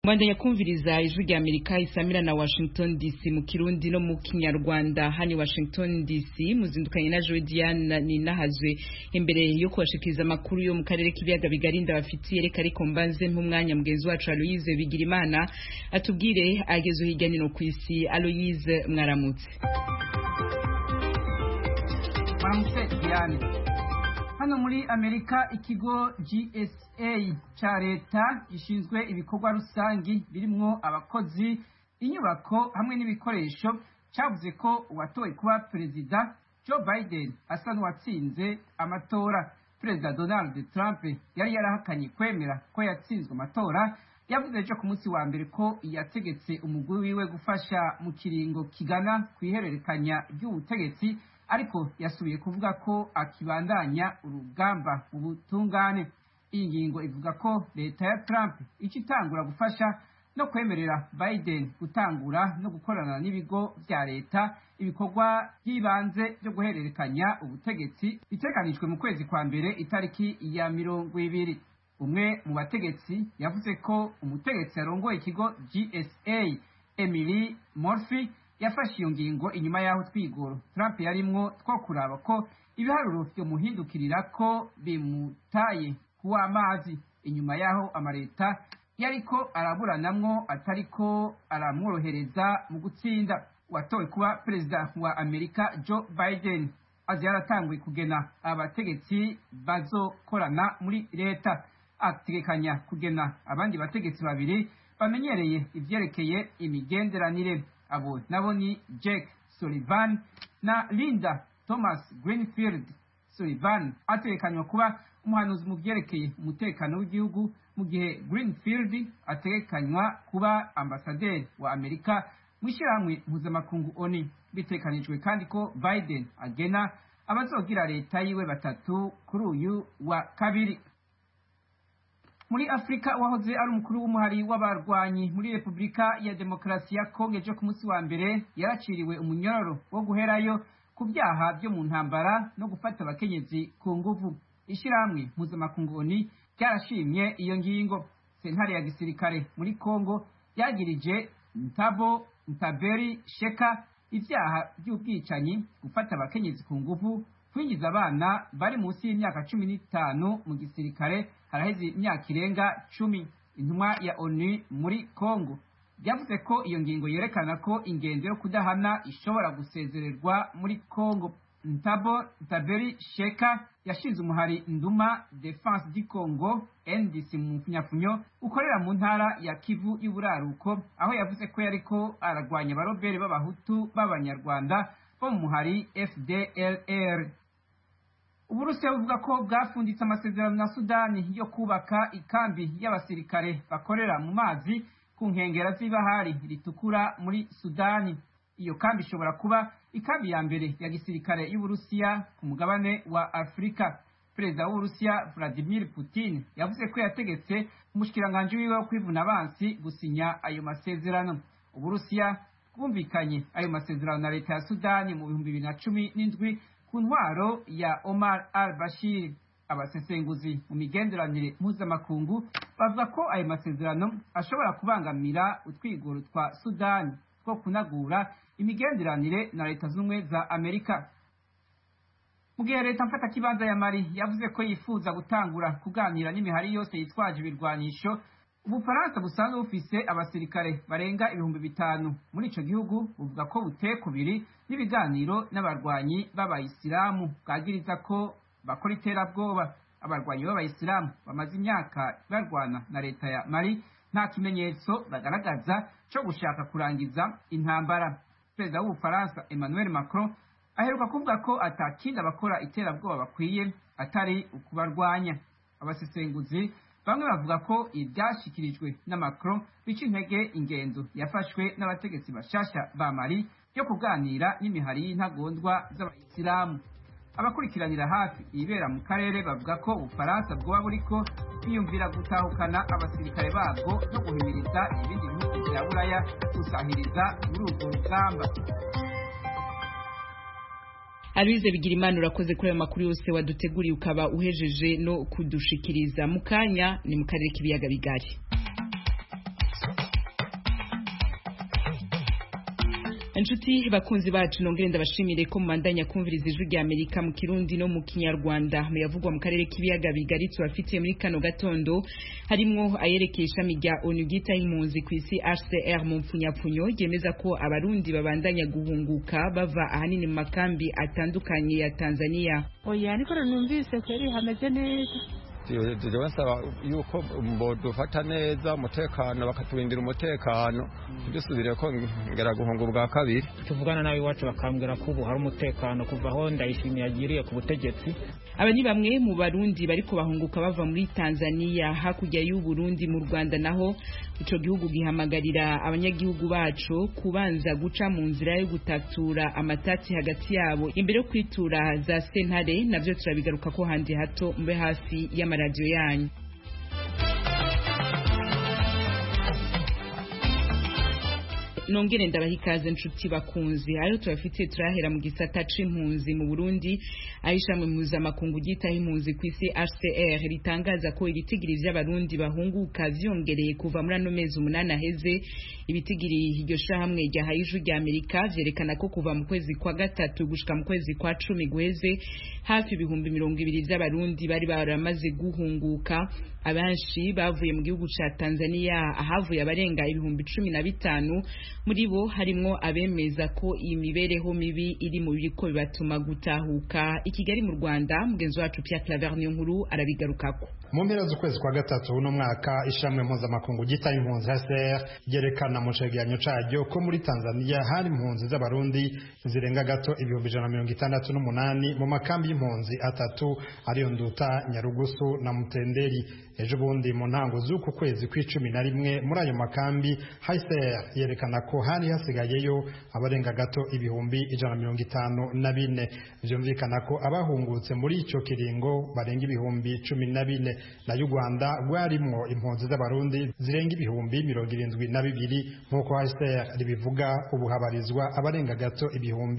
Mwanda yakumviriza ijwi rya Amerika isamira na Washington DC mu Kirundi no mu Kinyarwanda. Hani Washington DC muzindukanye na Joe Diane Ninahazwe imbere yo kubashikiriza amakuru yo mu karere k'ibiyaga bigarinda bafitiye reka ariko mbanze nk'umwanya mugenzi wacu Aloise Bigirimana atubwire agezo hirya no ku isi. Aloise, mwaramutse. Mwaramutse Diane. Hano muri Amerika ikigo GSA cha leta gishinzwe ibikorwa rusangi birimwo abakozi, inyubako hamwe n'ibikoresho cyavuze ko uwatowe kuba perezida Joe Biden asa n'uwatsinze amatora. Perezida Donald Trump yari yarahakanye kwemera ko yatsinzwe amatora, yavuze ejo ku munsi wa mbere ko yategetse umugwi wiwe gufasha mu kiringo kigana kwihererekanya ry'ubutegetsi, ariko yasubiye kuvuga ko akibandanya urugamba mu butungane. Iyi ngingo ivuga ko leta ya Trump ikitangura gufasha no kwemerera Biden gutangura no gukorana n'ibigo vya leta ibikorwa by'ibanze byo guhererekanya ubutegetsi biteganijwe mu kwezi kwa mbere itariki ya 20. Umwe mu bategetsi yavuze ko umutegetsi arongoye ikigo GSA Emily Murphy yafashe iyo ngingo inyuma y'aho twigoro Trump yarimwo two kuraba ko ibiharuro byo muhindukirira ko bimutaye kuwa amazi, inyuma y'aho amareta yariko araburanamwo atariko aramworohereza mu gutsinda. Watowe kuba perezida wa Amerika Joe Biden azi yaratanguye kugena abategetsi bazokorana muri leta, ategekanya kugena abandi bategetsi babiri bamenyereye ivyerekeye imigenderanire. Abo nabo ni Jake Sullivan na Linda Thomas Greenfield. Sullivan atekanywa kuba umuhanuzi mu vyerekeye umutekano w'igihugu, mu gihe Greenfield atekanywa kuba ambasaderi wa Amerika mu ishyirahamwe mpuzamakungu ONU. Bitekanijwe kandi ko Biden agena abazogira leta yiwe batatu kuri uyu wa kabiri. Muri Afrika, wahoze ari umukuru w'umuhari w'abarwanyi muri Republika ya Demokarasi ya Kongo ejo ku munsi wa mbere yaraciriwe umunyororo wo guherayo ku byaha byo mu ntambara no gufata abakenyezi ku nguvu. Ishyirahamwe mpuzamakungu ONU ryarashimye iyo ngingo. Sentare ya gisirikare muri Kongo yagirije Ntaberi Sheka ibyaha by'ubwicanyi, gufata abakenyezi ku nguvu, kwinjiza abana bari munsi y'imyaka 15 mu gisirikare haraheze imyaka irenga 10. Intumwa ya ONU muri Kongo yavuze ko iyo ngingo yerekana ko ingendo yo kudahana ishobora gusezererwa muri Kongo. Ntaberi Sheka yashinze umuhari Nduma Defense du Congo NDC mu funyafunyo ukorera mu ntara ya Kivu y'Uburaruko, aho yavuze ko yariko aragwanya abarobere b'abahutu b'abanyarwanda bo mu muhari FDLR. Uburusiya buvuga ko bwafunditse amasezerano na Sudani yo kubaka ikambi y'abasirikare bakorera mu mazi ku nkengera z'ibahari ritukura muri Sudani. Iyo kambi ishobora kuba ikambi ya mbere ya gisirikare y'Uburusiya ku mugabane wa Afrika. Perezida w'Uburusiya Vladimir Putin yavuze ko yategetse umushikiranganje wiwe wo kwivuna abansi gusinya ayo masezerano. Uburusiya bwumvikanye ayo masezerano na leta ya Sudani mu 2017 ku ntwaro ya Omar al-Bashir. Abasesenguzi mu migenderanire mpuzamakungu bavuga ko ayo masezerano ashobora kubangamira utwigoro twa Sudani two kunagura imigenderanire na leta z'ubumwe za Amerika. Mu gihe leta mfata kibanza ya Mali yavuze ko yifuza gutangura kuganira n'imihari yose yitwaje ibirwanisho, Ubufaransa busanzwe bufise abasirikare barenga 5,000 muri ico gihugu buvuga ko butekubiri n'ibiganiro n'abarwanyi b'abayisilamu bwagiriza ko bakora iterabwoba. Abarwanyi b'abayisilamu bamaze imyaka barwana na leta ya Mali nta kimenyetso bagaragaza cyo gushaka kurangiza intambara. Perezida w'Ubufaransa Emmanuel Macron aheruka kuvuga ko atakindi abakora iterabwoba bakwiye atari ukubarwanya. Abasesenguzi bamwe bavuga ko ibyashikirijwe na Macron bica intege ingendo yafashwe n'abategetsi bashasha ba Mali yo kuganira n'imihari y'intagondwa z'abayisilamu. Abakurikiranira hafi ibera mu karere bavuga ko Ubufaransa bwoba buriko biyumvira gutahukana abasirikare babwo no guhimiriza ibindi bihugu bya Buraya gusahiriza muri urwo rugamba. Aloise Bigirimana, urakoze kuri ayo makuru yose waduteguriye ukaba uhejeje no kudushikiriza. Mukanya ni mu karere k'ibiyaga bigari. Inshuti bakunzi bacu nongere ndabashimire ko mumandanya kumviriza ijwi rya Amerika mu Kirundi no mu Kinyarwanda muyavugwa mu karere k'ibiyaga bigari tubafitiye muri kano gatondo harimwo ayerekeye ishami rya ONU ryitaho impunzi ku isi HCR mu mpfunyapfunyo ryemeza ko abarundi babandanya guhunguka bava ahanini mu makambi atandukanye ya Tanzania. Oya niko numvise kweri hameze neza. Basaba yuko dufata neza umutekano bakatubindira umutekano dusubire ko ngera guhunga ubwa kabiri. Tuvugana nawe iwacu bakambwira ko ubu hari umutekano kuva aho Ndayishimiye yagiriye ku butegetsi. Aba ni bamwe mu barundi bariko bahunguka bava muri Tanzania hakurya y'u Burundi. Mu Rwanda naho ico gihugu gihamagarira abanyagihugu bacu kubanza guca mu nzira yo gutatura amatati hagati yabo imbere yo kwitura za sentare. Navyo turabigaruka ko handi hato mbe hafi y'amaradiyo yanyu. Nongere ndabaha ikaze nshuti bakunzi. Ayo turafitiye turahera mu gisata c'impunzi mu Burundi. Aishamwe mpuzamakungu ryitaho impunzi ku isi HCR ritangaza ko ibitigiri vy'abarundi bahunguka vyongereye kuva muri ano mezi 8 aheze. Ibitigiri iryo shahamwe ryahaye ijwi rya Amerika vyerekana ko kuva mu kwezi kwa gatatu gushika mu kwezi kwa 10 guheze hafi ibihumbi 200 vy'abarundi bari baramaze guhunguka. Abanshi bavuye mu gihugu ca Tanzania ahavuye abarenga ibihumbi 15. Muri bo harimwo abemeza ko iyi mibereho mibi iri mu biriko bibatuma gutahuka. I Kigali mu Rwanda mugenzi wacu Pierre Claver Nkuru arabigarukako. Mu mpera z'ukwezi kwa gatatu uno mwaka ishamwe mpuzamakungu ryitaho impunzi HCR ryerekana mu cegeranyo caryo ko muri Tanzania hari impunzi z'abarundi zirenga gato ibihumbi 168 mu makambi y'impunzi atatu ariyo Nduta, Nyarugusu na Mutenderi. Ejo bundi mu ntango z'uku kwezi kwa11 muri ayo makambi HCR yerekana ko hari hasigayeyo abarenga gato ibihumbi 154. Vyumvikana ko abahungutse muri ico kiringo barenga ibihumbi 14. Na Uganda rwarimwo impunzi z'abarundi zirenga ibihumbi 72 nk'uko HCR ribivuga. Ubu habarizwa abarenga gato ibihumbi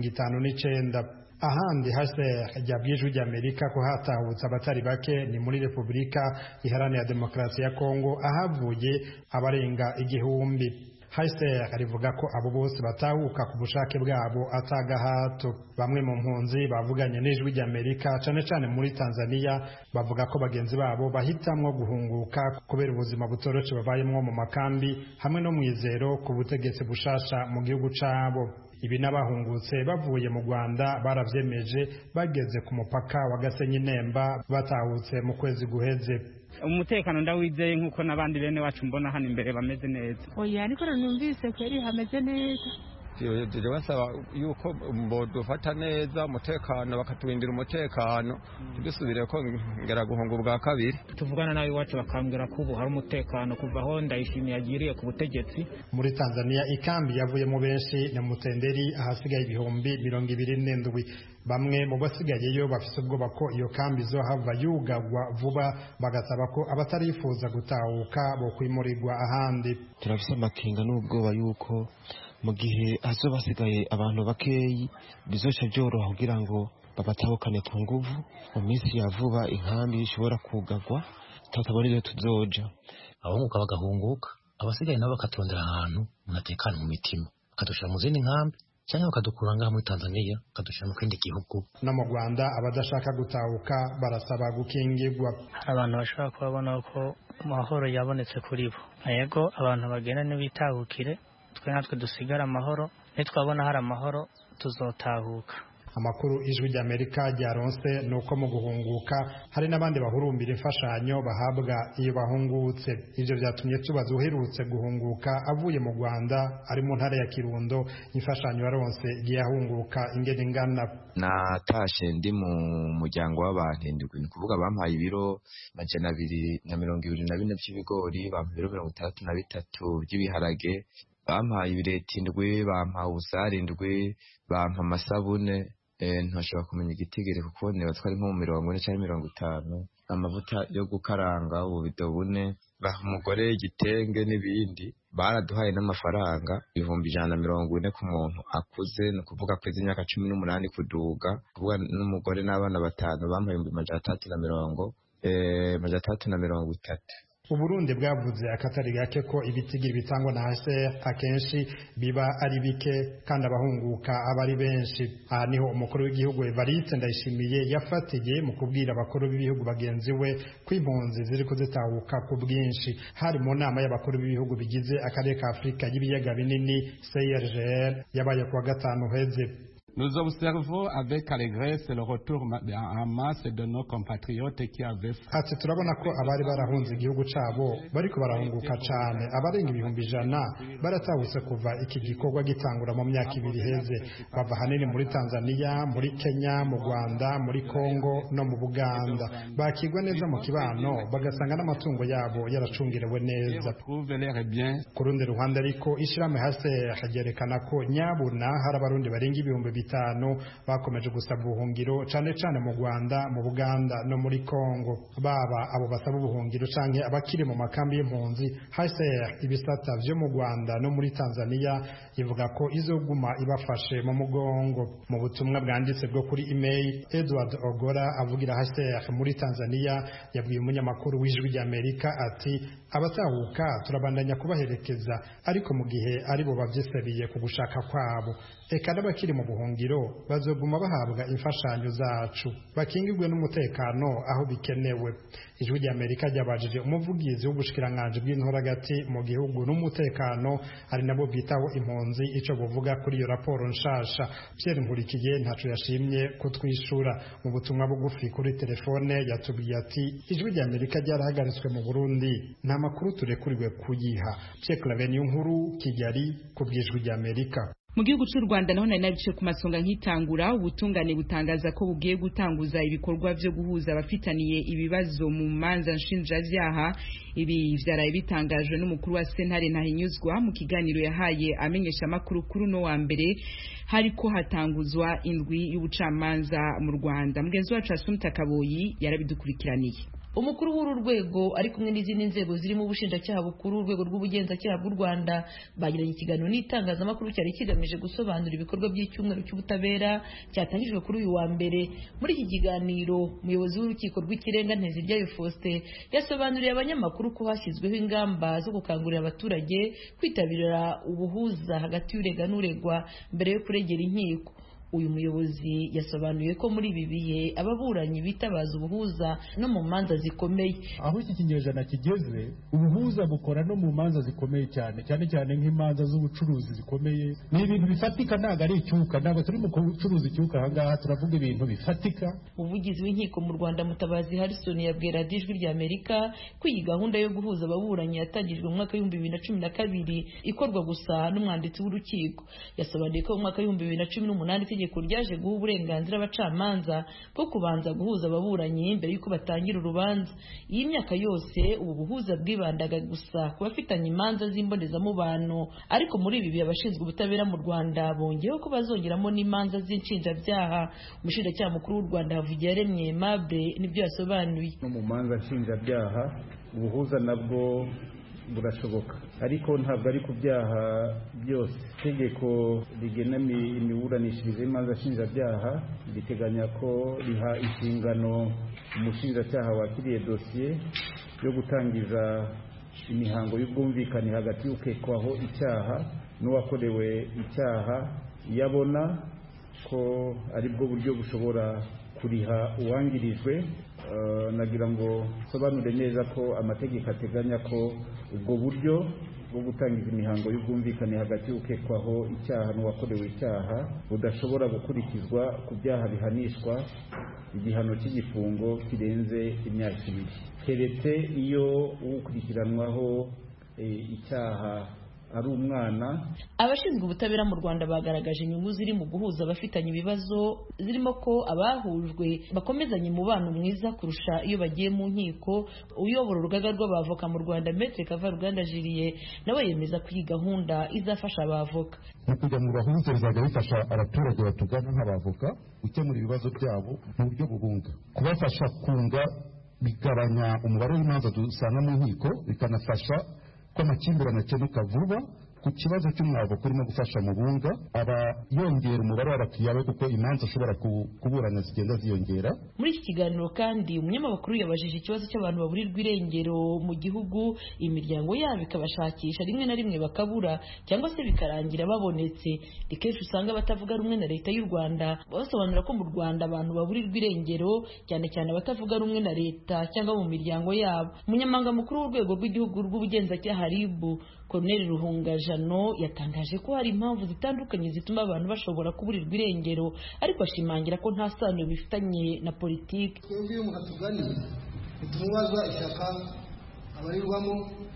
59. Ahandi HCR ryabwijwe ry'Amerika ko hatahutse abatari bake ni muri Republika Iharanira Demokarasi ya Kongo ahavuye abarenga igihumbi. HCR rivuga ko abo bose batahuka ku bushake bwabo atagahato. Bamwe mu mpunzi bavuganye n'ijwi ry'Amerika cane cane muri Tanzania bavuga ko bagenzi babo bahitamwo guhunguka kubera ubuzima butoroshe babayemwo mu makambi hamwe no mwizero ku butegetsi bushasha mu gihugu cabo. Ibi n'abahungutse bavuye mu Rwanda baravyemeje bageze ku mupaka wa Gasenyi Nemba batahutse mu kwezi guheze. Umutekano ndawizeye nkuko nabandi bene wacu mbona hano imbere bameze neza. Oya niko numvise kweri hameze neza. Basaba yuko dufata neza umutekano bakatubindira umutekano dusubire ko ngera guhunga ubwa kabiri. Tuvugana nawe iwacu bakambwira ko ubu hari umutekano kuva aho Ndayishimiye yagiriye ku butegetsi. Muri Tanzania ikambi yavuyemo benshi na Mutenderi ahasigaye ibihumbi 27. Bamwe mu basigayeyo bafise ubwoba ko iyo kambi zo hava yugagwa vuba bagasaba ko abatarifuza gutahuka bo kwimurirwa ahandi. Turafise amakenga n'ubwoba yuko mu gihe hazoba hasigaye abantu bakeyi bizoca byoroha kugira ngo babatahukane ku nguvu. Mu minsi ya vuba inkambi ishobora kugagwa tutabona iyo tuzoja. Abahunguka bagahunguka abasigaye nabo bakatondera ahantu munatekana mu mitima bakadushira mu zindi nkambi cyangwa bakadukura ngaha muri Tanzania bakadushira mu kindi gihugu. No mu Rwanda abadashaka gutahuka barasaba gukingirwa. Abantu bashobora kubabona ko amahoro yabonetse kuri bo. Yego abantu bagenda n'ibitahukire twe natwe dusigara amahoro nitwabona hari amahoro tuzotahuka. Amakuru ijwi ry'Amerika ryaronse nuko mu guhunguka hari n'abandi bahurumbira imfashanyo bahabwa iyo bahungutse. Ivyo vyatumye tubaza uherutse guhunguka avuye mu Rwanda ari mu ntara ya Kirundo imfashanyo yaronse giyahunguka ingene ingana. Natashe ndi mu muryango w'abantu ndwi ni kuvuga bampaye ibiro 224 by'ibigori, bampaye ibiro 63 by'ibiharage, bampaye ibireti ndwi, bampaye ubusari ndwi, bampa amasabune. Ntashobora kumenya igitigiri kuko niba twari nko mu 40 cyangwa 50. Amavuta yo gukaranga ububido 4, baha umugore igitenge n'ibindi. Baraduhaye n'amafaranga 140 ku muntu akuze, no kuvuga kwezi imyaka 18 kuduga, kuvuga n'umugore n'abana 5 bampaye 330. Uburundi bwavuze akatari gake ko ibitigiri bitangwa na HCR akenshi biba ari bike kandi abahunguka aba ari benshi. Aha niho umukuru w'igihugu Evariste Ndayishimiye yafatiye mu kubwira abakuru b'ibihugu bagenzi we ko impunzi ziri kuzitahuka ku bwinshi. Hari mu nama y'abakuru b'ibihugu bigize akarere ka Afurika y'ibiyaga binini CIRGL yabaye kuwa gatanu heze. Nous observons avec regret le retour en masse de nos compatriotes qui avaient Ati turabona ko abari barahunze igihugu cabo bariko barahunguka cane, abarenga 100,000 baratahutse kuva iki gikorwa gitangura mu myaka 2 heze, bava hanini muri Tanzania, muri Kenya, mu Rwanda, muri Kongo no mu Buganda. Bakigwa neza mu kibano bagasanga n'amatungo yabo yaracungirewe neza. Ku rundi ruhande ariko ishirahamwe HCR ryerekana ko nyabuna hari abarundi barenga 5,000 bakomeje gusaba ubuhungiro cane cane mu Rwanda, mu Buganda no muri Kongo. Baba abo basaba ubuhungiro canke abakiri mu makambi y'impunzi, HCR ibisata vyo mu Rwanda no muri Tanzania ivuga ko izoguma ibafashe mu mugongo. Mu butumwa bwanditse bwo kuri email, Edward Ogora avugira HCR muri Tanzania yabwiye umunyamakuru w'Ijwi ry'Amerika ati abatahuka turabandanya kubaherekeza ariko mu gihe ari bo bavyisabiye ku gushaka kwabo. Eka n'abakiri mu buhungiro bazoguma bahabwa imfashanyo zacu bakingirwe n'umutekano aho bikenewe. Ijwi ry'Amerika ryabajije umuvugizi w'ubushikiranganje bw'intoragati mu gihugu n'umutekano ari nabo bwitaho impunzi ico buvuga kuri iyo raporo nshasha. Pierre Nkurikiye ntaco yashimye kutwishura. Mu butumwa bugufi kuri telefone yatubwiye ati Ijwi ry'Amerika ryarahagaritswe mu Burundi nta makuru turekuriwe kuyiha. Pierre Claver Nkuru, Kigali, ku bw'Ijwi ry'Amerika. Mu gihugu cy'u Rwanda naho nari nabice ku masonga nkitangura ubutungane butangaza ko bugiye gutanguza ibikorwa byo guhuza abafitaniye ibibazo mu manza nshinjavyaha. Ibi vyaraye bitangajwe n'umukuru wa sentare Ntahinyuzwa mu kiganiro yahaye amenyesha makuru kuri no wa mbere hariko hatanguzwa indwi y'ubucamanza mu Rwanda. Mugenzi wacu Asumta Kaboyi yarabidukurikiraniye. Umukuru w'uru rwego ari kumwe n'izindi nzego zirimo ubushinjacyaha bukuru, urwego rw'ubugenzacyaha bw'u Rwanda bagiranye ikiganiro n'itangazamakuru cyari kigamije gusobanura ibikorwa by'icyumweru cy'ubutabera cyatangijwe kuri uyu wa mbere. Muri iki kiganiro umuyobozi w'urukiko rw'ikirenga Nteziryayo Faustin yasobanuriye abanyamakuru ko hashyizweho ingamba zo gukangurira abaturage kwitabira ubuhuza hagati y'urega n'uregwa mbere yo kuregera inkiko. Uyu muyobozi yasobanuye ko muri ibi bihe ababuranyi bitabaza ubuhuza no mu manza zikomeye. Aho iki kinyejana kigeze, ubuhuza bukora no mu manza zikomeye cyane cyane nk'imanza z'ubucuruzi zikomeye. Ni ibintu bifatika, ntago ari icyuka, ntago turi mu kucuruza icyuka. Ahangaha turavuga ibintu bifatika. Umuvugizi w'inkiko mu Rwanda Mutabazi Harrison yabwira Ijwi ry'Amerika ko iyi gahunda yo guhuza ababuranyi yatangijwe mu mwaka wa 2012 ikorwa gusa n'umwanditsi w'urukiko. Yasobanuye ko mu mwaka wa 2018 itegeko ryaje guha uburenganzira abacamanza bwo kubanza guhuza ababuranyi mbere yuko batangira urubanza. Iyi myaka yose ubu buhuza bwibandaga gusa ku bafitanye imanza z'imbonezamubano, ariko muri ibi bihe abashinzwe ubutabera mu Rwanda bongeyeho ko bazongeramo n'imanza z'inshinjabyaha. Umushinjacyaha mukuru w'u Rwanda Havugiyaremye Aimable nibyo yasobanuye. No mu manza nshinjabyaha ubuhuza nabwo burashoboka, ariko ntabwo ari ku byaha byose. Itegeko rigena imiburanishirize y'imanza nshinjabyaha riteganya ko riha inshingano umushinjacyaha wakiriye dosiye yo gutangiza imihango y'ubwumvikane hagati y'ukekwaho icyaha n'uwakorewe icyaha iyo abona ko ari bwo buryo bushobora kuriha uwangirijwe. Nagira ngo sobanure neza ko amategeko ateganya ko ubwo buryo bwo gutangiza imihango y'ubwumvikane hagati y'ukekwaho icyaha n'uwakorewe icyaha budashobora gukurikizwa ku byaha bihanishwa igihano cy'igifungo kirenze imyaka 2, keretse iyo ukurikiranwaho icyaha ari umwana. Abashinzwe ubutabera mu Rwanda bagaragaje inyungu ziri mu guhuza abafitanye ibibazo, zirimo ko abahujwe bakomezanya umubano mwiza kurusha iyo bagiye mu nkiko. Uyobora urugaga rw'abavoka mu Rwanda Maître Kavaruganda Julie nawe yemeza ko iyi gahunda izafasha abavoka. Kujya mu bahuza bizajya bifasha abaturage batugana nk'abavoka gukemura ibibazo byabo mu buryo bubunga, kubafasha kunga bigabanya umubare w'imanza dusanga mu nkiko, bikanafasha ko amakimbirane akemuka vuba, ku kibazo cy'umwavoka urimo gufasha mu bunga aba yongera umubare w'abakiriya be kuko imanza ashobora kuburana zigenda ziyongera. Muri iki kiganiro kandi umunyamakuru yabajije ikibazo cy'abantu baburirwa irengero mu gihugu, imiryango yabo ikabashakisha rimwe na rimwe bakabura cyangwa se bikarangira babonetse. Ni kenshi usanga abatavuga rumwe na leta y'u Rwanda basobanura ko mu Rwanda abantu baburirwa irengero cyane cyane abatavuga rumwe na leta cyangwa mu miryango yabo. Umunyamabanga mukuru w'urwego rw'igihugu rw'ubugenzacyaha RIB Colonel Ruhunga Jano yatangaje ko hari impamvu zitandukanye zituma abantu bashobora kuburirwa irengero, ariko ashimangira ko nta sano bifitanye na politiki. Twebwe iyo umuntu atuganye ntitumubaza ishyaka abarirwamo,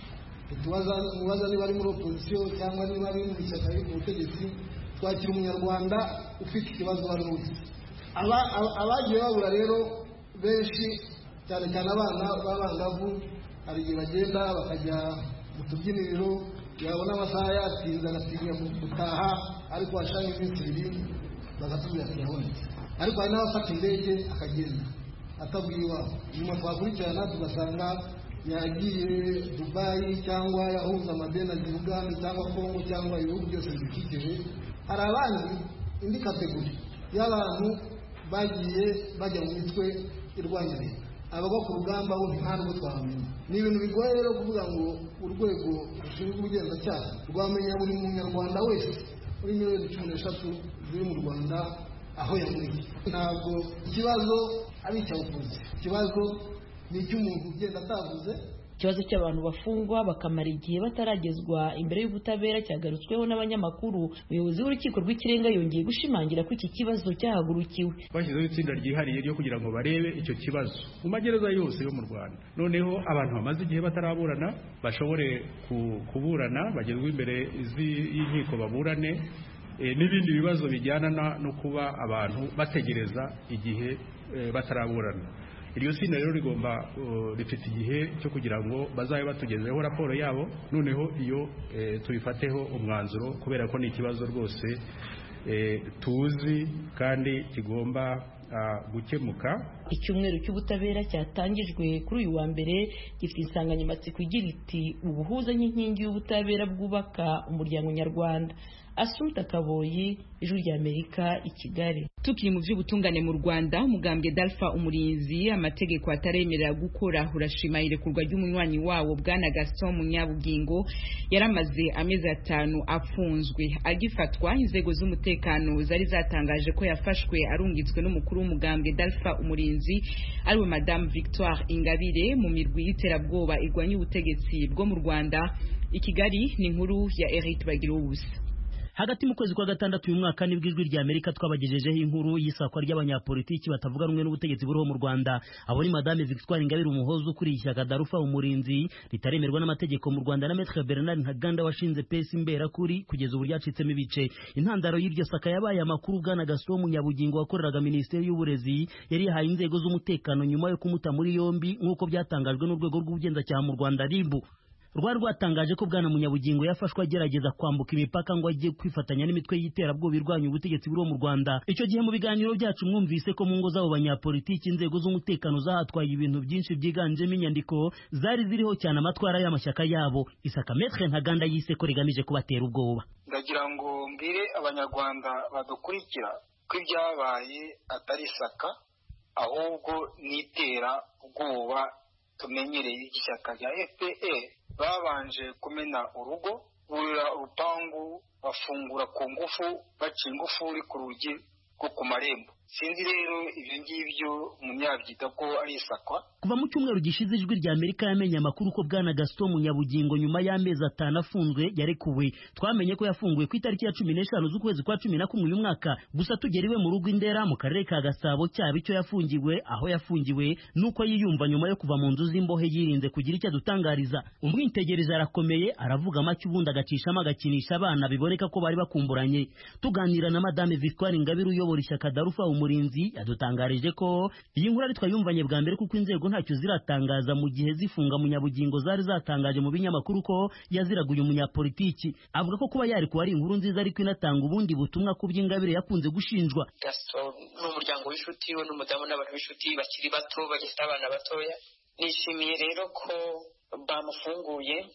ntitubaza niba ari muri opozisiyo cyangwa niba ari mu ishyaka riri ku butegetsi. Twakira umunyarwanda ufite ikibazo wari wese. Abagiye babura rero benshi cyane cyane abana b'abangavu hari igihe bagenda bakajya mu tubyiniriro, yabona amasaha yatinze agatinya gutaha, ariko hashaka iminsi ibiri bagatubwira ati yabonetse. Ariko hari n'abafata indege akagenda atabwiye iwabo, nyuma twakurikirana tugasanga yagiye Dubai cyangwa yahuza amadeni agiye Uganda cyangwa Kongo cyangwa ibihugu byose bidukikije. Hari abandi indi kategori y'abantu bagiye bajya mu mitwe irwanya leta, abagwa ku rugamba bo ntabwo twamenya. Ni ibintu bigoye rero kuvuga ngo urwego rushinzwe ubugenzacyaha rwamenya buri munyarwanda wese muri miliyoni 13 ziri mu Rwanda aho yamuriye. Ntabwo ikibazo ari icy'abakozi, ikibazo ni icy'umuntu ugenda atavuze. Ikibazo cy'abantu bafungwa bakamara igihe bataragezwa imbere y'ubutabera cyagarutsweho n'abanyamakuru. Umuyobozi w'urukiko rw'ikirenga yongeye gushimangira ko iki kibazo cyahagurukiwe. Bashyizeho itsinda ryihariye ryo kugira ngo barebe icyo kibazo mu magereza yose yo mu Rwanda. Noneho abantu bamaze igihe bataraburana bashobore kuburana, bagezwe imbere y'inkiko baburane, n'ibindi bibazo bijyana no kuba abantu bategereza igihe bataraburana. Iryo tsinda rero rifite igihe cyo kugira ngo bazabe batugezeho raporo yabo, noneho iyo tubifateho umwanzuro, kubera ko ni ikibazo rwose tuzi kandi kigomba gukemuka. Icyumweru cy'ubutabera cyatangijwe kuri uyu wa mbere gifite insanganyamatsiko igira iti ubuhuza n'inkingi y'ubutabera bwubaka umuryango nyarwanda. Asumta Kaboyi, Ijwi ry'Amerika, i Kigali. Tukiri mu by'ubutungane mu Rwanda, umugambwe Dalpha Umurinzi amategeko ataremerera gukora urashima irekurwa ry'umunywanyi wawo Bwana Gaston Munyabugingo yaramaze amezi 5 afunzwe. Agifatwa, inzego z'umutekano zari zatangaje ko yafashwe arungitswe n'umukuru w'umugambwe Dalpha Umurinzi ariwe Madame Victoire Ingabire mu mirwi y'iterabwoba igwanya ubutegetsi bwo mu Rwanda. I Kigali ni inkuru ya Eric Bagirubusa. Hagati mu kwezi kwa gatandatu uyu mwaka nibwo Ijwi ry'Amerika twabagejejeho inkuru y'isakwa ry'abanyapolitiki batavuga rumwe n'ubutegetsi buriho mu Rwanda. Abo ni Madame Victoire Ingabire umuhozo kuri ishyaka Dalpha Umurinzi ritaremerwa n'amategeko mu Rwanda na Maître Bernard Ntaganda washinze PES Imberakuri kugeza ubu ryacitsemo ibice. Intandaro y'iryo saka yabaye amakuru Bwana Gaston Munyabugingo wakoreraga Minisiteri y'Uburezi yari yahaye inzego z'umutekano nyuma yo kumuta muri yombi nk'uko byatangajwe n'urwego rw'ubugenzacyaha mu Rwanda RIB. Rwari rwatangaje ko Bwana Munyabugingo yafashwe agerageza kwambuka imipaka ngo ajye kwifatanya n'imitwe y'iterabwoba irwanya ubutegetsi buriho mu Rwanda. Icyo gihe mu biganiro byacu mwumvise ko mu ngo z'abo banyapolitiki inzego z'umutekano zahatwaye ibintu byinshi byiganjemo inyandiko zari ziriho cyane amatwara y'amashyaka yabo. Isaka Maître Ntaganda yise ko rigamije kubatera ubwoba. Ndagira ngo mbire abanyarwanda badukurikira ko ibyabaye atari isaka ahubwo nitera ubwoba tumenyereye ishyaka rya FPR. Babanje kumena urugo, burira urupangu, bafungura ku ngufu, baca ingufuri ku rugi rwo ku marembo. Sinzi rero ibyo ngibyo umunyabyita ko ari isakwa. Kuva mu cyumweru gishize Ijwi ry'Amerika yamenye amakuru ko Bwana Gaston Munyabugingo nyuma y'amezi 5 afunzwe yarekuwe. Twamenye ko yafunguwe ku itariki ya 15 z'ukwezi kwa 11 uyu mwaka. Gusa tugeriwe mu rugo Indera mu karere ka Gasabo cyaba icyo yafungiwe, aho yafungiwe nuko yiyumva nyuma yo kuva mu nzu z'imbohe yirinze kugira icyo adutangariza. Umwitegereje arakomeye, aravuga make ubundi agacishamo agakinisha abana biboneka ko bari bakumburanye. Tuganira na Madame Victoire Ingabire uyobora ishyaka Dalpha Umurinzi yadutangarije ko iyi nkuru ari twayumvanye bwa mbere kuko inzego ntacyo ziratangaza mu gihe zifunga Munyabugingo zari zatangaje mu binyamakuru ko yaziraguye umunyapolitiki. Avuga ko kuba yari kuba ari inkuru nziza ariko inatanga ubundi butumwa ku by'Ingabire yakunze gushinjwa. Gaston n'umuryango w'inshuti we n'umudamu n'abantu b'inshuti bakiri bato bagifite abana batoya. Nishimiye rero ko bamufunguye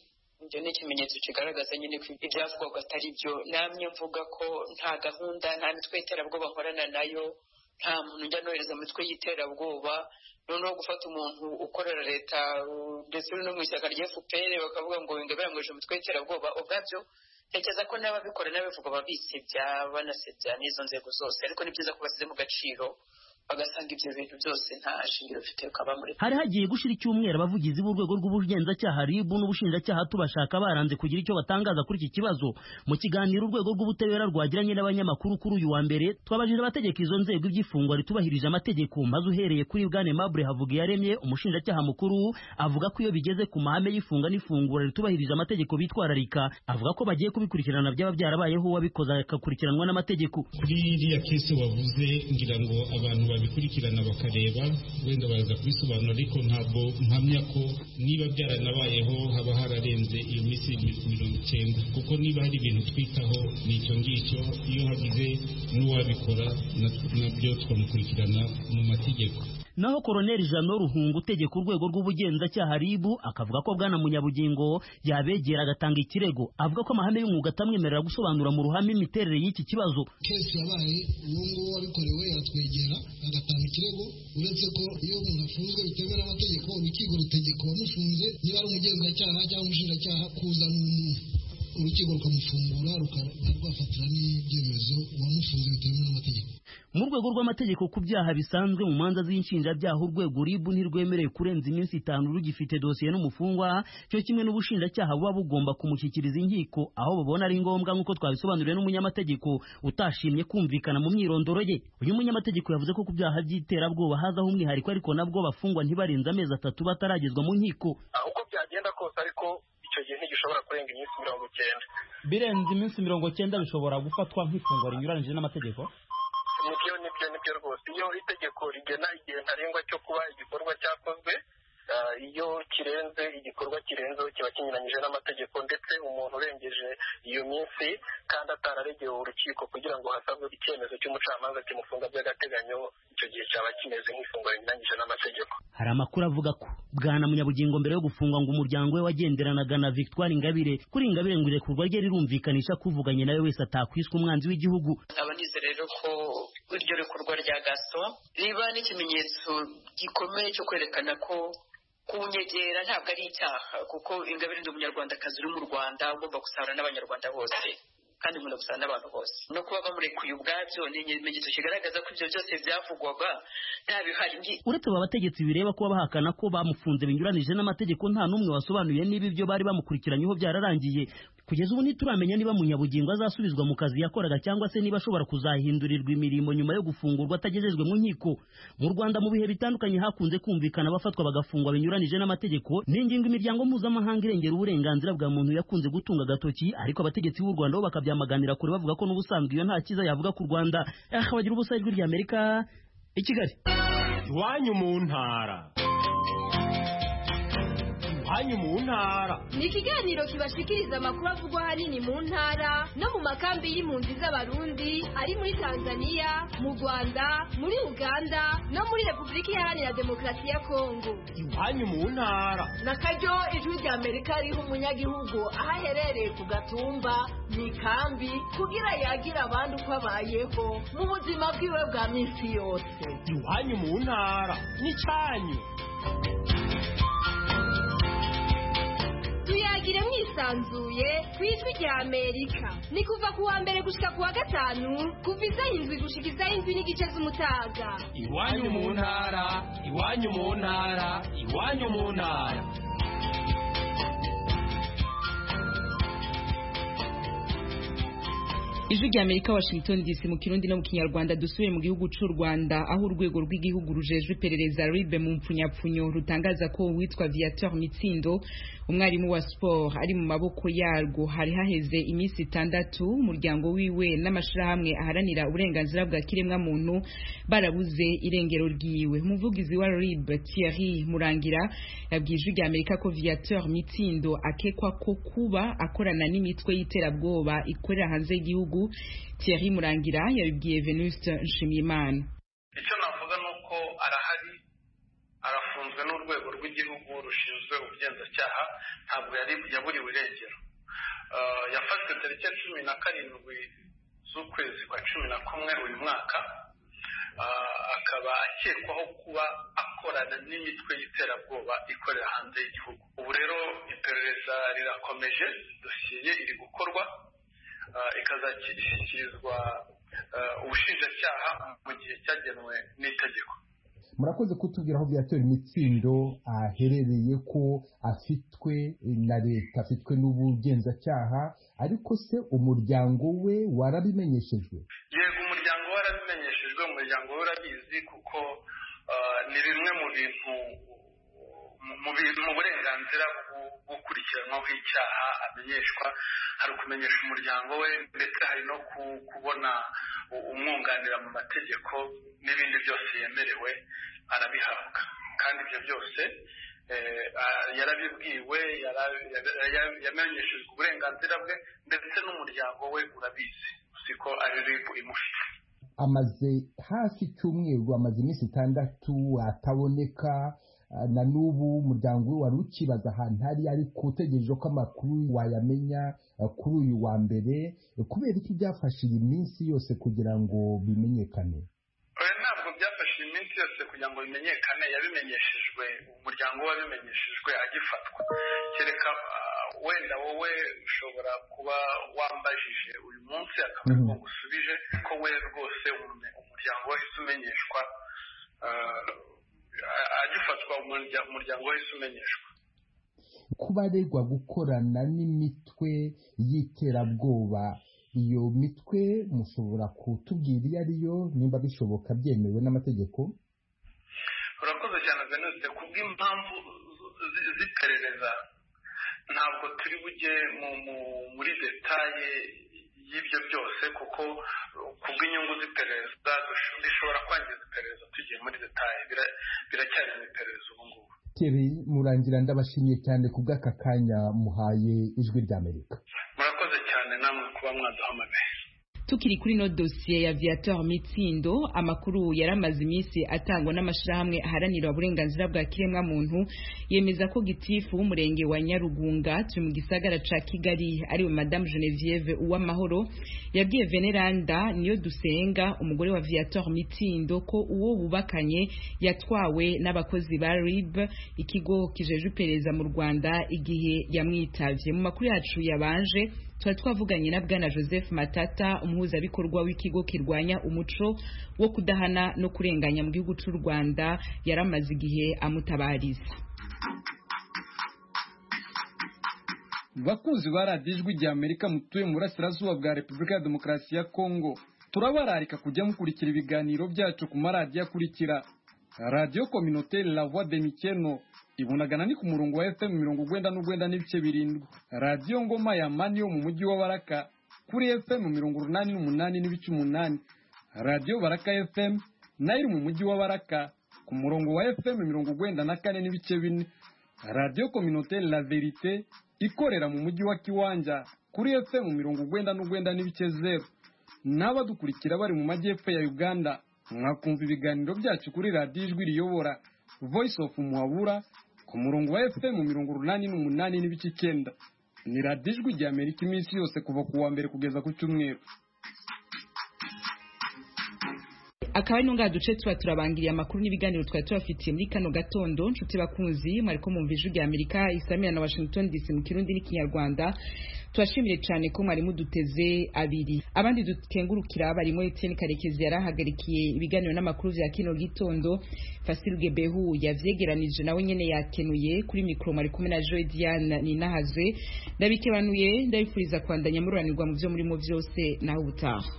ibyo ni ikimenyetso kigaragaza nyine ko ibyavugwaga atari byo. Namye mvuga ko nta gahunda, nta mitwe y'iterabwoba nkorana nayo, nta muntu njya nohereza mu mitwe y'iterabwoba. Noneho gufata umuntu ukorera leta ndetse no mu ishyaka rya FPR bakavuga ngo Ingabire amweje mu mitwe y'iterabwoba, ubwabyo ntekereza ko n'ababikora n'abivuga babisebya banasebya n'izo nzego zose, ariko ni byiza ko basize mu gaciro bagasanga ibyo bintu byose nta shingiro bifite ukaba muri. Hari hagiye gushira icyumweru abavugizi b'urwego rw'ubugenzacyaha RIB n'ubushinjacyaha tubashaka baranze kugira icyo batangaza kuri iki kibazo. Mu kiganiro urwego rw'ubutabera rwagiranye n'abanyamakuru kuri uyu wa mbere, twabajije abategeka izo nzego iby'ifungwa ritubahirije amategeko, maze uhereye kuri Bwana Aimable Havugiyaremye umushinjacyaha mukuru avuga ko iyo bigeze ku mahame y'ifunga n'ifungura ritubahirije amategeko bitwararika, avuga ko bagiye kubikurikirana byaba byarabayeho uwabikoze akakurikiranwa n'amategeko. Kuri iriya kese wavuze ngira ngo abantu babikurikirana bakareba wenda baza kubisobanura, ariko ntabwo mpamya ko niba byaranabayeho haba hararenze iyo minsi 90, kuko niba hari ibintu twitaho n'icyo ngicyo, iyo hagize n'uwabikora nabyo twamukurikirana mu mategeko. Naho Koloneli Jean Ruhungu utegeka urwego rw'ubugenzacyaha RIB akavuga ko Bwana Munyabugingo yabegera agatanga ikirego, avuga ko amahame y'umwuga atamwemerera gusobanura mu ruhame imiterere y'iki kibazo. Kesi yabaye uwo nguwo wabikorewe yatwegera agatanga ikirego, uretse ko iyo umuntu afunzwe bitemewe n'amategeko urukiko rutegeka uwamufunze, niba ari umugenzacyaha cyangwa umushinjacyaha, kuzana umuntu urukiko rukamufungura rwafatira n'ibyemezo uwamufunze bitemewe n'amategeko. Mu rwego rw'amategeko ku byaha bisanzwe mu manza z'inshinjabyaha urwego RIB ntirwemerewe kurenza iminsi 5 rugifite dosiye n'umufungwa, cyo kimwe n'ubushinjacyaha buba bugomba kumushyikiriza inkiko aho babona ari ngombwa, nk'uko twabisobanuriwe n'umunyamategeko utashimye kumvikana mu myirondoro ye. Uyu munyamategeko yavuze ko ku byaha by'iterabwoba hazaho umwihariko, ariko nabwo bafungwa ntibarenza amezi 3 bataragezwa mu nkiko. Uko byagenda kose ariko icyo gihe ntigishobora kurenga iminsi 90. Birenze iminsi 90 bishobora gufatwa nk'ifungwa rinyuranije n'amategeko. Nibyo rwose. Iyo itegeko rigena igihe ntarengwa cyo kuba igikorwa cyakozwe, iyo kirenze igikorwa kirenzeho kiba kinyuranyije n'amategeko, ndetse umuntu urengeje iyo minsi kandi atararegeye urukiko kugira ngo hasabwe icyemezo cy'umucamanza kimufunga by'agateganyo, icyo gihe cyaba kimeze nk'ifungwa rinyuranyije n'amategeko. Hari amakuru avuga ko Bwana Munyabugingo mbere yo gufungwa ngo umuryango we wagenderanaga na Victoire Ingabire. Kuri Ingabire ngo irekurwa rye rirumvikanisha kuvuganye nawe wese atakwiswe umwanzi w'igihugu. Abanize rero ko iryo rekurwa rya Gaston riba n'ikimenyetso gikomeye cyo kwerekana ko kunyegera ntabwo ari icyaha, kuko Ingabire ndi umunyarwandakazi uri mu Rwanda ugomba gusabana n'abanyarwanda bose kandi nkunda gusana n'abantu bose. No kuba bamurekuye ubwabyo ni ikimenyetso kigaragaza ko ibyo byose byavugwaga nta bihari. Uretse aba bategetsi bireba ko bahakana ko bamufunze binyuranije n'amategeko, nta n'umwe wasobanuye niba ibyo bari bamukurikiranyeho byararangiye. Kugeza ubu ntituramenya niba Munyabugingo azasubizwa mu kazi yakoraga cyangwa se niba ashobora kuzahindurirwa imirimo nyuma yo gufungurwa atagejejwe mu nkiko. Mu Rwanda mu bihe bitandukanye hakunze kumvikana abafatwa bagafungwa binyuranije n'amategeko, n'ingingo imiryango mpuzamahanga irengera uburenganzira bwa muntu yakunze gutunga agatoki, ariko abategetsi b'u Rwanda bo bakabyamaganira kure bavuga ko n'ubusanzwe iyo nta cyiza yavuga ku Rwanda. Bagira ubusa ijwi rya Amerika i Kigali. Iwanyu mu ntara. Iwanyu mu ntara ni ikiganiro kibashikiriza amakuru avugwa ahanini mu ntara no mu makambi y'impunzi z'abarundi ari muri Tanzania, mu Rwanda, muri Uganda no muri Repubulika Iharanira Demokarasi ya Kongo. Iwanyu mu ntara n'akaryo ijwi rya Amerika riha umunyagihugu aho aherereye ku gatumba mu ikambi kugira yagira abandi uko abayeho mu buzima bwiwe bwa minsi yose. Iwanyu mu ntara n'icyanyu. Tuyagire mwisanzuye kwijwi rya Amerika. Ni kuva kuwa mbere gushika kuwa gatanu kuva isaha 7 gushika isaha 7:30 z'umutaga. Iwanyu mu ntara, iwanyu mu ntara, iwanyu mu ntara. Ijwi rya Amerika, Washington DC, mu Kirundi no mu Kinyarwanda. Dusubire mu gihugu cy'u Rwanda aho urwego rw'igihugu rujejwe iperereza RIB mu mpfunyapfunyo rutangaza ko uwitwa Viateur Mitsindo, umwarimu wa sport, ari mu maboko yarwo. Hari haheze iminsi 6 umuryango wiwe n'amashirahamwe aharanira uburenganzira bwa kiremwa muntu barabuze irengero ryiwe. Umuvugizi wa RIB Thierry Murangira yabwiye Ijwi rya Amerika ko Viateur Mitsindo akekwa ko kuba akorana n'imitwe y'iterabwoba ikorera hanze y'igihugu. Thierry Murangira yabibwiye Venuste Nshimiyimana. Icyo navuga nuko arahari, arafunzwe byakozwe n'urwego rw'igihugu rushinzwe ubugenzacyaha ntabwo yaburiwe irengero. Yafashwe tariki ya 17 z'ukwezi kwa 11 uyu mwaka, akaba akekwaho kuba akorana n'imitwe y'iterabwoba ikorera hanze y'igihugu. Ubu rero iperereza rirakomeje, dosiye iri gukorwa, ikazashyikirizwa ubushinjacyaha mu gihe cyagenwe n'itegeko. Murakoze kutubwira aho Viateur Mitsindo aherereye, ko afitwe na leta, afitwe n'ubugenzacyaha, ariko se umuryango we warabimenyeshejwe? Yego, umuryango we warabimenyeshejwe, umuryango we urabizi, kuko ni bimwe mu bintu mu burenganzira gukurikiranwaho icyaha amenyeshwa. Hari ukumenyesha umuryango we, ndetse hari no kubona umwunganira mu mategeko, n'ibindi byose yemerewe arabihabwa. kandi ibyo byose yarabibwiwe, yamenyeshejwe uburenganzira bwe, ndetse n'umuryango we urabizi, siko ari RIB imufite. Amaze hafi icyumweru, amaze iminsi 6 ataboneka, na n'ubu umuryango we wari ukibaza ahantu hari, ariko utegereje ko amakuru wayamenya kuri uyu wa mbere. Kubera iki byafashe iyi minsi yose kugira ngo bimenyekane? Ntabwo byafashe iminsi yose kugira ngo bimenyekane, yabimenyeshejwe, umuryango we wabimenyeshejwe agifatwa. Kereka wenda wowe ushobora kuba wambajije uyu munsi akaba ariko gusubije ko we rwose umuryango wahise umenyeshwa, agifatwa umuryango wahise umenyeshwa. Kuba aregwa gukorana n'imitwe y'iterabwoba, iyo mitwe mushobora kutubwira iyo ariyo, nimba bishoboka byemewe n'amategeko? Urakoze cyane Venuste, kubw'impamvu z'iperereza ntabwo turi bujye muri detaye y'ibyo byose, kuko kubw'inyungu z'iperereza dushobora kwangiza iperereza tugiye muri detaye, biracyari mu iperereza ubu ngubu. Thierry Murangira, ndabashimiye cyane kubw'aka kanya muhaye Ijwi ry'Amerika. Murakoze cyane namwe kuba mwaduhamagaye. Tukiri kuri no dossier ya Viateur Mitsindo, amakuru yaramaze iminsi atangwa n'amashirahamwe aharanira uburenganzira bwa kiremwa muntu yemeza ko gitifu w'umurenge wa Nyarugunga turi mu gisagara ca Kigali ari we Madame Genevieve Uwamahoro yabwiye Veneranda niyo dusenga umugore wa Viateur Mitsindo ko uwo bubakanye yatwawe n'abakozi ba RIB, ikigo kijeje iperereza mu Rwanda, igihe yamwitavye. Mu makuru yacu yabanje twavuganye na Bwana Joseph Matata, umuhuzabikorwa w'ikigo kirwanya umuco wo kudahana no kurenganya mu gihugu cy'u Rwanda, yaramaze igihe amutabariza. Bakunzi ba Radio Ijwi ry'Amerika mutuye mu burasirazuba bwa Repubulika ya Demokarasi ya Kongo, turabararika kujya mukurikira ibiganiro byacu ku maradiyo akurikira: Radio Communautaire La Voix de Mikeno ibunagana ni ku murongo wa FM 99.7, Radio Ngoma ya Mani yo mu mujyi wa Baraka kuri FM 88.8, Radio Baraka FM nayo mu mujyi wa Baraka ku murongo wa FM 94.4, Radio Communautaire La Vérité ikorera mu mujyi wa Kiwanja kuri FM 99.0. N'abadukurikira bari mu majyepfo ya Uganda mwakumva ibiganiro byacu kuri Radio Ijwi riyobora Voice of Muhabura ku murongo wa FM 88.9. Ni Radio Ijwi ry'Amerika iminsi yose kuva ku wa mbere kugeza ku cyumweru. Akaba ari nunga duce turabangiriye amakuru n'ibiganiro twafitiye muri kano gatondo. Nshuti bakunzi, mwariko mu Ijwi ry'Amerika isamira na Washington DC mu Kirundi n'Ikinyarwanda. Twashimire cyane ko mwari muduteze abiri. Abandi dukengurukira barimo Etienne Karekezi yarahagarikiye ibiganiro n'amakuru vya kino gitondo. Fasil Gebehu yavyegeranije nawe nyene yakenuye kuri micro mwari kumwe na Joy Diane Ninahazwe. Ndabikebanuye, ndabifuriza kwandanya mururanirwa mu byo murimo byose naho ubutaha.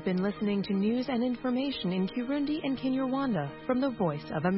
been listening to news and information in Kirundi and Kinyarwanda from the Voice of America.